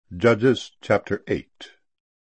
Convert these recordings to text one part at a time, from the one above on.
Judges chapter 8.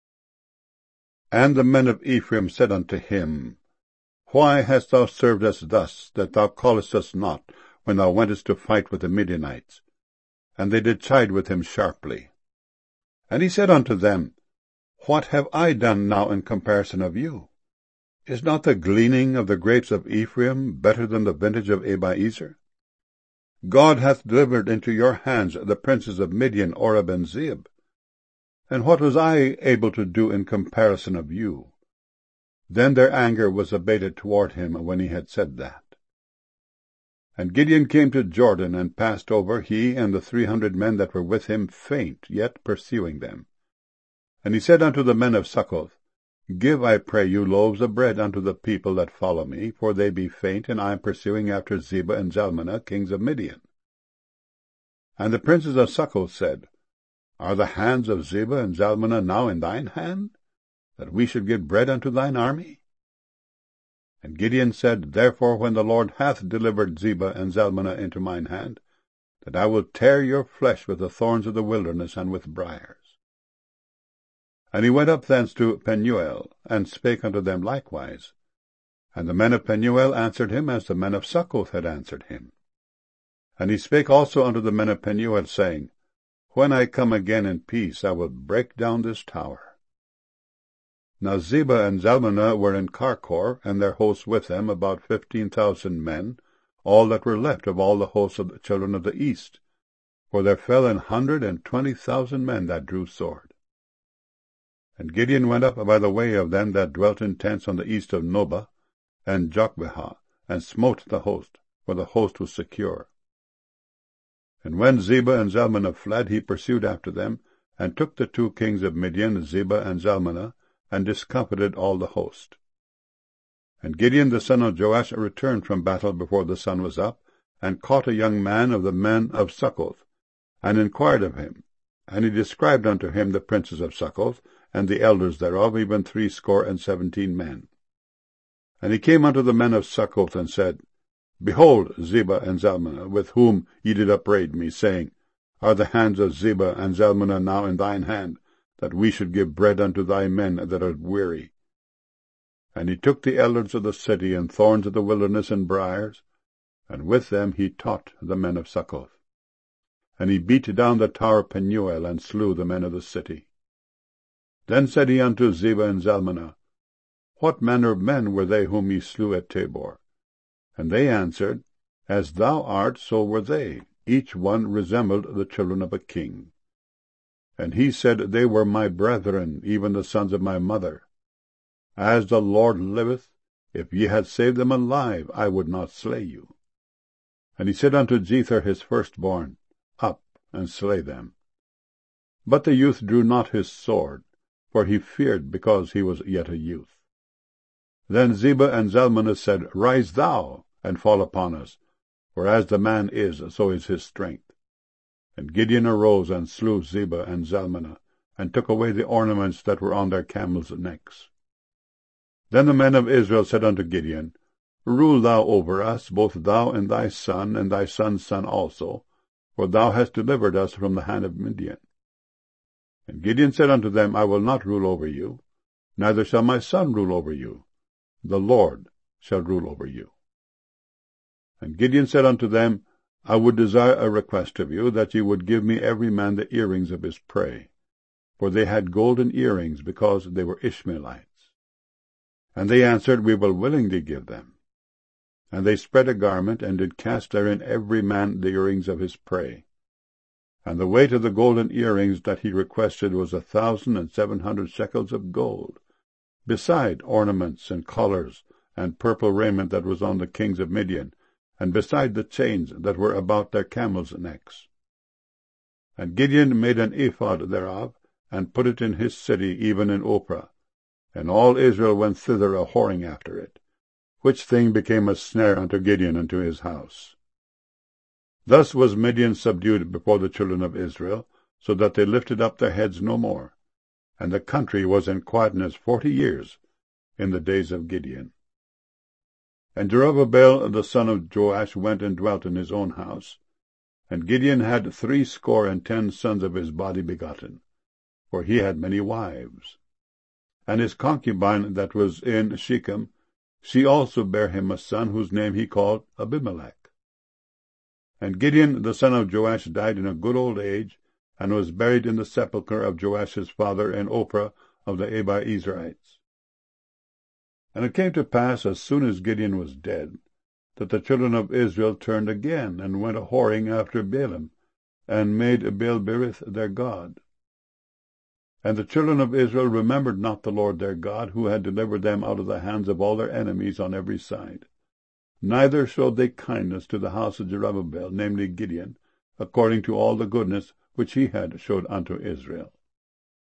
And the men of Ephraim said unto him, Why hast thou served us thus, that thou callest us not, when thou wentest to fight with the Midianites? And they did chide with him sharply. And he said unto them, What have I done now in comparison of you? Is not the gleaning of the grapes of Ephraim better than the vintage of Abiezer? God hath delivered into your hands the princes of Midian, Oreb, and Zeeb. And what was I able to do in comparison of you? Then their anger was abated toward him when he had said that. And Gideon came to Jordan, and passed over, he and the 300 men that were with him, faint, yet pursuing them. And he said unto the men of Succoth, Give, I pray you, loaves of bread unto the people that follow me, for they be faint, and I am pursuing after Zebah and Zalmunna, kings of Midian. And the princes of Succoth said, Are the hands of Zebah and Zalmunna now in thine hand, that we should give bread unto thine army? And Gideon said, Therefore when the Lord hath delivered Zebah and Zalmunna into mine hand, that I will tear your flesh with the thorns of the wilderness and with briars. And he went up thence to Penuel, and spake unto them likewise. And the men of Penuel answered him as the men of Succoth had answered him. And he spake also unto the men of Penuel, saying, When I come again in peace, I will break down this tower. Now Zebah and Zalmunna were in Karkor, and their hosts with them, about 15,000 men, all that were left of all the hosts of the children of the east. For there fell 120,000 men that drew sword. And Gideon went up by the way of them that dwelt in tents on the east of Nobah and Jogbehah, and smote the host, for the host was secure. And when Zebah and Zalmunna fled, he pursued after them, and took the 2 kings of Midian, Zebah and Zalmunna, and discomfited all the host. And Gideon the son of Joash returned from battle before the sun was up, and caught a young man of the men of Succoth, and inquired of him. And he described unto him the princes of Succoth, and the elders thereof, even 70 men. And he came unto the men of Succoth, and said, Behold, Zebah and Zalmunna, with whom ye did upbraid me, saying, Are the hands of Zebah and Zalmunna now in thine hand, that we should give bread unto thy men that are weary? And he took the elders of the city, and thorns of the wilderness, and briars, and with them he taught the men of Succoth. And he beat down the tower of Penuel, and slew the men of the city. Then said he unto Zebah and Zalmunna, What manner of men were they whom ye slew at Tabor? And they answered, As thou art, so were they. Each one resembled the children of a king. And he said, They were my brethren, even the sons of my mother. As the Lord liveth, if ye had saved them alive, I would not slay you. And he said unto Jether his firstborn, Up, and slay them. But the youth drew not his sword, for he feared, because he was yet a youth. Then Zebah and Zalmunna said, Rise thou, and fall upon us, for as the man is, so is his strength. And Gideon arose, and slew Zebah and Zalmunna, and took away the ornaments that were on their camels' necks. Then the men of Israel said unto Gideon, Rule thou over us, both thou and thy son's son also, for thou hast delivered us from the hand of Midian. And Gideon said unto them, I will not rule over you, neither shall my son rule over you. The Lord shall rule over you. And Gideon said unto them, I would desire a request of you, that ye would give me every man the earrings of his prey. For they had golden earrings, because they were Ishmaelites. And they answered, We will willingly give them. And they spread a garment, and did cast therein every man the earrings of his prey. And the weight of the golden earrings that he requested was 1,700 shekels of gold, beside ornaments and collars and purple raiment that was on the kings of Midian, and beside the chains that were about their camels' necks. And Gideon made an ephod thereof, and put it in his city, even in Ophrah. And all Israel went thither a-whoring after it, which thing became a snare unto Gideon and to his house. Thus was Midian subdued before the children of Israel, so that they lifted up their heads no more. And the country was in quietness 40 years in the days of Gideon. And Jerubbaal the son of Joash went and dwelt in his own house. And Gideon had 70 sons of his body begotten, for he had many wives. And his concubine that was in Shechem, she also bare him a son, whose name he called Abimelech. And Gideon the son of Joash died in a good old age, and was buried in the sepulchre of Joash his father in Ophrah of the Abiezrites. And it came to pass, as soon as Gideon was dead, that the children of Israel turned again, and went a-whoring after Baalim, and made Baal-berith their god. And the children of Israel remembered not the Lord their God, who had delivered them out of the hands of all their enemies on every side. Neither showed they kindness to the house of Jerubbaal, namely Gideon, according to all the goodness which he had showed unto Israel.